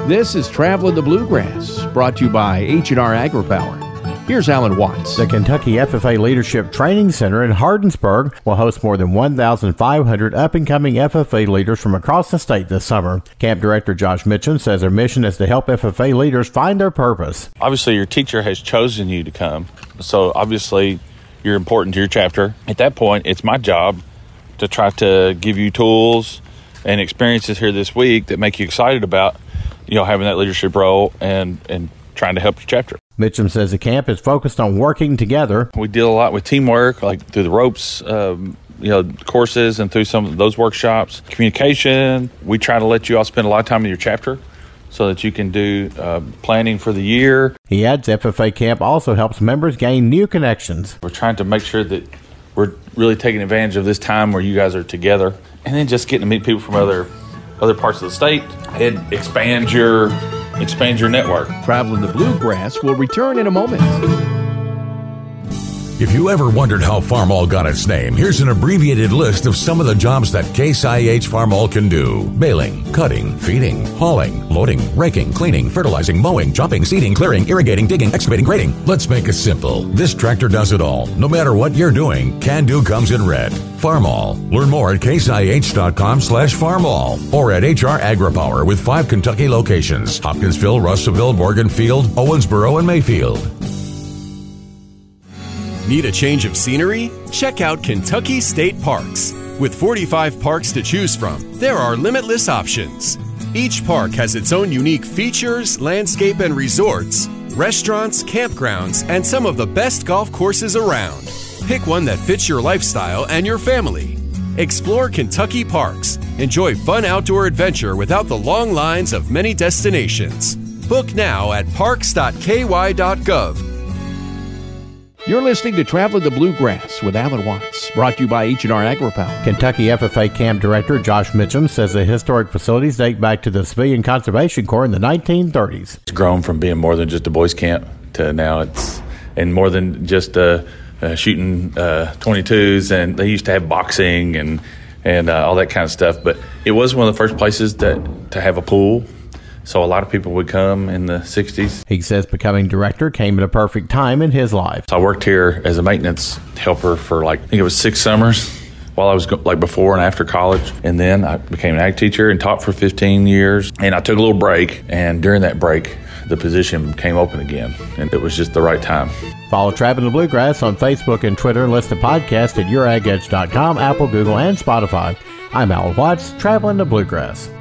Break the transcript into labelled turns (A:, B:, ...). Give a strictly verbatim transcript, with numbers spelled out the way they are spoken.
A: This is Traveling the Bluegrass, brought to you by H and R AgriPower. Here's Alan Watts.
B: The Kentucky F F A Leadership Training Center in Hardinsburg will host more than one thousand five hundred up-and-coming F F A leaders from across the state this summer. Camp Director Josh Mitchum says their mission is to help F F A leaders find their purpose.
C: Obviously, your teacher has chosen you to come, so obviously you're important to your chapter. At that point, it's my job to try to give you tools and experiences here this week that make you excited about, you know, having that leadership role and, and trying to help your chapter.
B: Mitchum says the camp is focused on working together.
C: We deal a lot with teamwork, like through the ropes, um, you know, courses and through some of those workshops. Communication, we try to let you all spend a lot of time in your chapter so that you can do uh, planning for the year.
B: He adds F F A camp also helps members gain new connections.
C: We're trying to make sure that we're really taking advantage of this time where you guys are together, and then just getting to meet people from other other parts of the state and expand your expand your network.
A: Traveling the Bluegrass will return in a moment.
D: If you ever wondered how Farmall got its name, here's an abbreviated list of some of the jobs that Case I H Farmall can do. Baling, cutting, feeding, hauling, loading, raking, cleaning, fertilizing, mowing, chopping, seeding, clearing, irrigating, digging, excavating, grading. Let's make it simple. This tractor does it all. No matter what you're doing, Can Do comes in red. Farmall. Learn more at caseih.com slash farmall or at H R AgriPower with five Kentucky locations: Hopkinsville, Russellville, Morganfield, Owensboro, and Mayfield.
E: Need a change of scenery? Check out Kentucky State Parks. With forty-five parks to choose from, there are limitless options. Each park has its own unique features, landscape and resorts, restaurants, campgrounds, and some of the best golf courses around. Pick one that fits your lifestyle and your family. Explore Kentucky Parks. Enjoy fun outdoor adventure without the long lines of many destinations. Book now at parks dot k y dot gov.
A: You're listening to Traveling the Bluegrass with Alan Watts, brought to you by H and R AgriPower.
B: Kentucky F F A Camp Director Josh Mitchum says the historic facilities date back to the Civilian Conservation Corps in the nineteen thirties.
C: It's grown from being more than just a boys' camp to now it's, and more than just uh, uh, shooting uh, twenty-twos, and they used to have boxing and and uh, all that kind of stuff. But it was one of the first places that to have a pool. So a lot of people would come in the sixties.
B: He says becoming director came at a perfect time in his life.
C: So I worked here as a maintenance helper for like, I think it was six summers while I was go- like before and after college. And then I became an ag teacher and taught for fifteen years. And I took a little break. And during that break, the position came open again. And it was just the right time.
B: Follow Traveling the Bluegrass on Facebook and Twitter, and listen to podcasts at your ag edge dot com, Apple, Google, and Spotify. I'm Alan Watts, Traveling the Bluegrass.